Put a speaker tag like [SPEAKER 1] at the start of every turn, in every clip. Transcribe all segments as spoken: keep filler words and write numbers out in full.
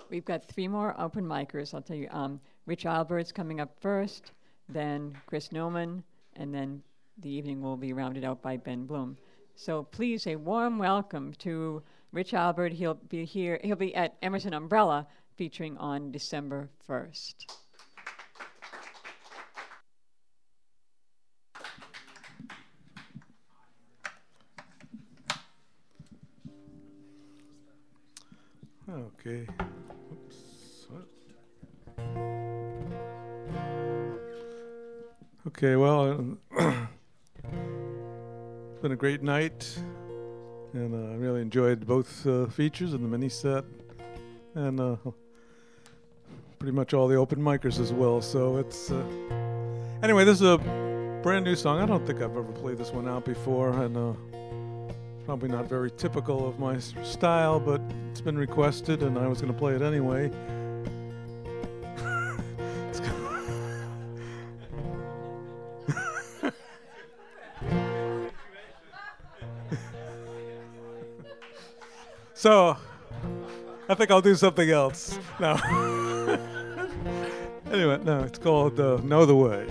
[SPEAKER 1] we've got three more open micers. I'll tell you, um, Rich Albert's coming up first, then Chris Newman, and then the evening will be rounded out by Ben Bloom. So please, a warm welcome to Rich Albert. He'll be here. He'll be at Emerson Umbrella featuring on December first.
[SPEAKER 2] Okay. Oops. Okay, well, it's been a great night, and uh, I really enjoyed both uh, features and the mini set, and uh, pretty much all the open micers as well. So it's uh, anyway. This is a brand new song. I don't think I've ever played this one out before, and uh, probably not very typical of my style, but it's been requested, and I was going to play it anyway. So, I think I'll do something else. No. Anyway, no, it's called uh, Know the Way.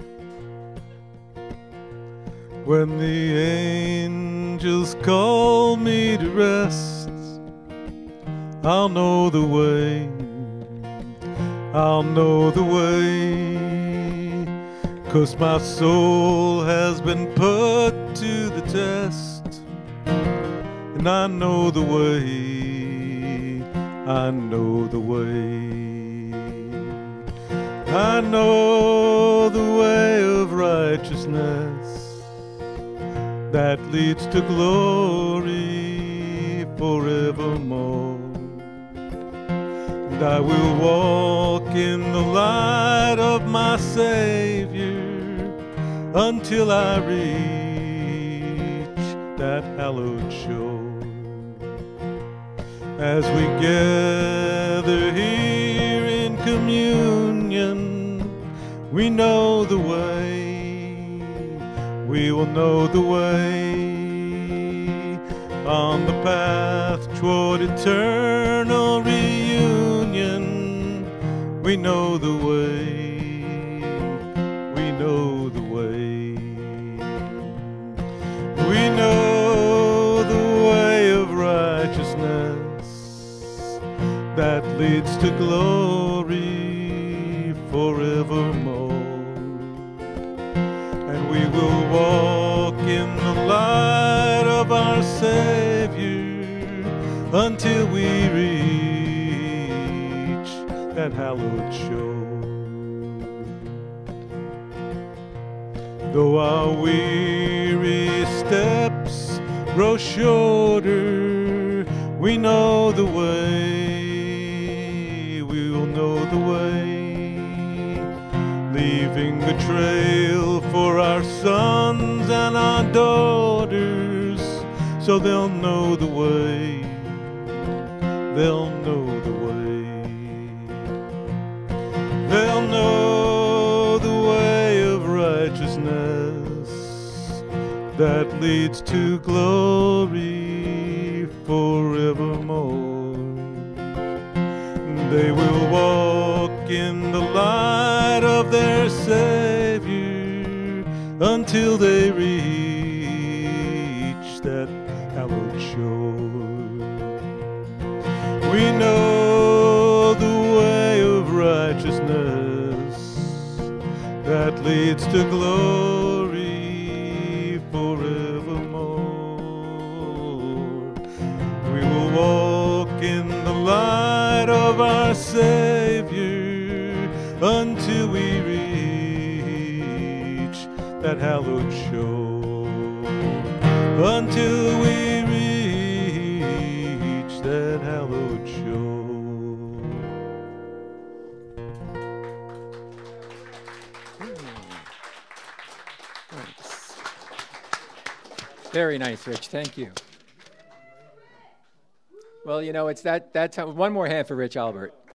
[SPEAKER 2] When the angels call me to rest, I'll know the way, I'll know the way, 'cause my soul has been put to the test, and I know the way, I know the way. I know the way of righteousness that leads to glory forevermore. And I will walk in the light of my Savior until I reach that hallowed shore. As we gather here in communion, we know the way, we will know the way, on the path toward eternal reunion. We know the way, we know the way. We know the way of righteousness that leads to glory forevermore. And we will walk in the light of our Savior until we reach that hallowed shore. Though our weary steps grow shorter, we know the way, we will know the way, leaving a trail for our sons and our daughters, so they'll know the way, they'll know the way, they'll know the way of righteousness that leads to glory forevermore. They will walk in the light of their Savior until they reach that hallowed shore. We know the way of righteousness that leads to glory forevermore. We will walk in the light of our Savior until we reach that hallowed shore, until we reach that hallowed shore.
[SPEAKER 3] Thanks. Very nice, Rich. Thank you. Well, you know, it's that that time. One more hand for Rich Albert.